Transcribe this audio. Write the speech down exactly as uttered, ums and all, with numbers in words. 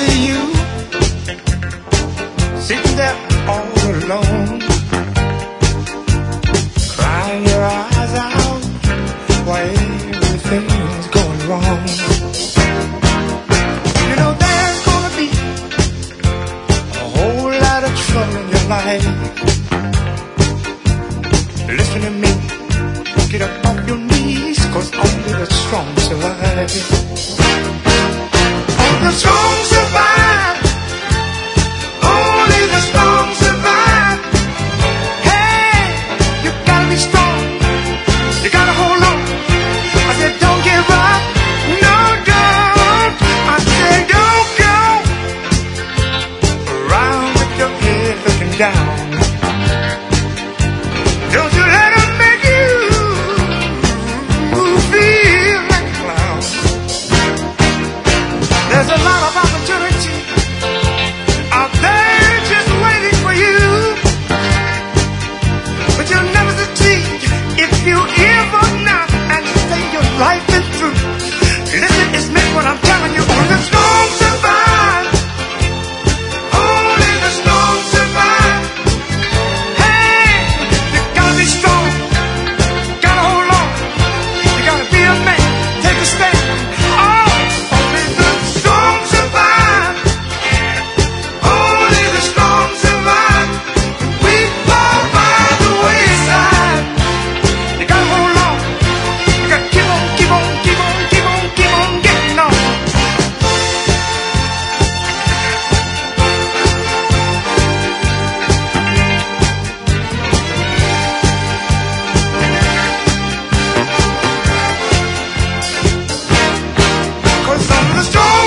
see you sitting there all alone, crying your eyes out while everything's going wrong. You know there's gonna be a whole lot of trouble in your life. Listen to me, get up off your knees, 'cause only the strong survive. Only the strong survive. Only the strong survive. Hey, you gotta be strong. You gotta hold on. I said don't give up. No, don't. I said don't go around with your head looking down. Don't you let them make you feel like a clown. There's a lot of opportunity out there just waiting for you, but you'll never succeed if you give up now and say your life is through. Listen, it's me what I'm telling you. Only the strong survive. Only the strong survive. Hey, you gotta be strong. Gotta hold on. You gotta be a man. Take a stand. Oh, only the strong survive. Only the strong survive. We fall by the wayside. You gotta hold on. You gotta keep on, keep on, keep on, keep on, keep on getting on. Cause I'm the strong